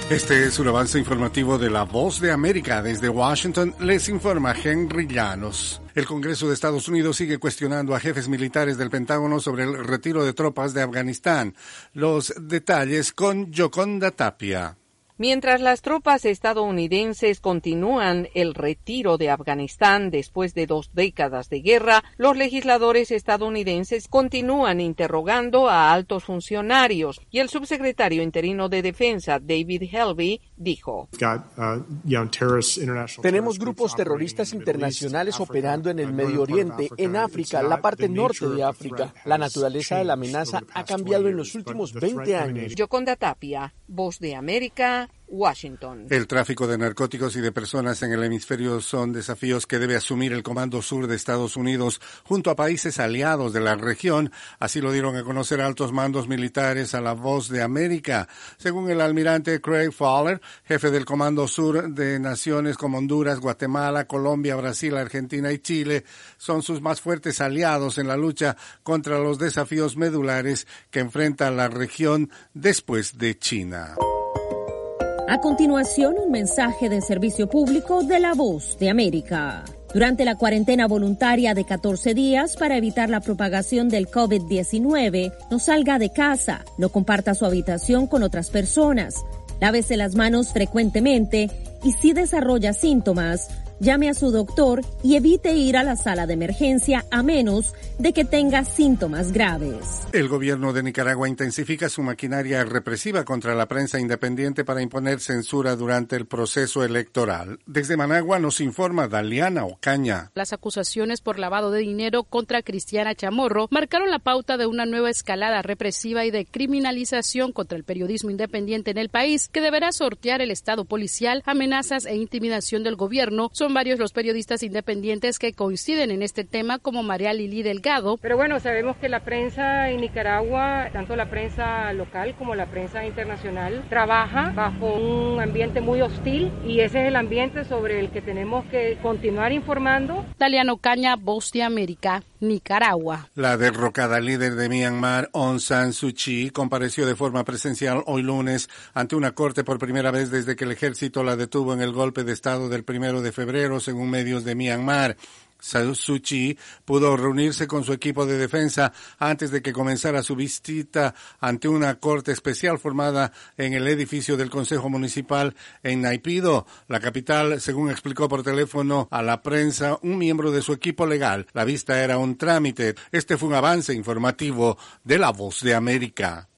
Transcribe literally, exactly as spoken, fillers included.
Este es un avance informativo de La Voz de América. Desde Washington les informa Henry Llanos. El Congreso de Estados Unidos sigue cuestionando a jefes militares del Pentágono sobre el retiro de tropas de Afganistán. Los detalles con Yoconda Tapia. Mientras las tropas estadounidenses continúan el retiro de Afganistán después de dos décadas de guerra, los legisladores estadounidenses continúan interrogando a altos funcionarios y el subsecretario interino de Defensa, David Helvey, dijo: Tenemos grupos terroristas internacionales operando en el Medio Oriente, en África, la parte norte de África. La naturaleza de la amenaza ha cambiado en los últimos veinte años. Yoconda Tapia, Voz de América, Washington. El tráfico de narcóticos y de personas en el hemisferio son desafíos que debe asumir el Comando Sur de Estados Unidos junto a países aliados de la región. Así lo dieron a conocer altos mandos militares a La Voz de América. Según el almirante Craig Fowler, jefe del Comando Sur de naciones como Honduras, Guatemala, Colombia, Brasil, Argentina y Chile, son sus más fuertes aliados en la lucha contra los desafíos medulares que enfrenta la región después de China. A continuación, un mensaje de servicio público de La Voz de América. Durante la cuarentena voluntaria de catorce días para evitar la propagación del COVID diecinueve, no salga de casa, no comparta su habitación con otras personas, lávese las manos frecuentemente y si desarrolla síntomas, llame a su doctor y evite ir a la sala de emergencia a menos de que tenga síntomas graves. El gobierno de Nicaragua intensifica su maquinaria represiva contra la prensa independiente para imponer censura durante el proceso electoral. Desde Managua nos informa Daliana Ocaña. Las acusaciones por lavado de dinero contra Cristiana Chamorro marcaron la pauta de una nueva escalada represiva y de criminalización contra el periodismo independiente en el país, que deberá sortear el estado policial, amenazas e intimidación del gobierno. Son varios los periodistas independientes que coinciden en este tema, como María Lili Delgado. Pero bueno, sabemos que la prensa en Nicaragua, tanto la prensa local como la prensa internacional, trabaja bajo un ambiente muy hostil y ese es el ambiente sobre el que tenemos que continuar informando. Daliana Ocaña, Voz de América, Nicaragua. La derrocada líder de Myanmar, Aung San Suu Kyi, compareció de forma presencial hoy lunes ante una corte por primera vez desde que el ejército la detuvo en el golpe de estado del primero de febrero, según medios de Myanmar. Suu Kyi pudo reunirse con su equipo de defensa antes de que comenzara su visita ante una corte especial formada en el edificio del Consejo Municipal en Naypyidaw, la capital, según explicó por teléfono a la prensa un miembro de su equipo legal. La vista era un trámite. Este fue un avance informativo de La Voz de América.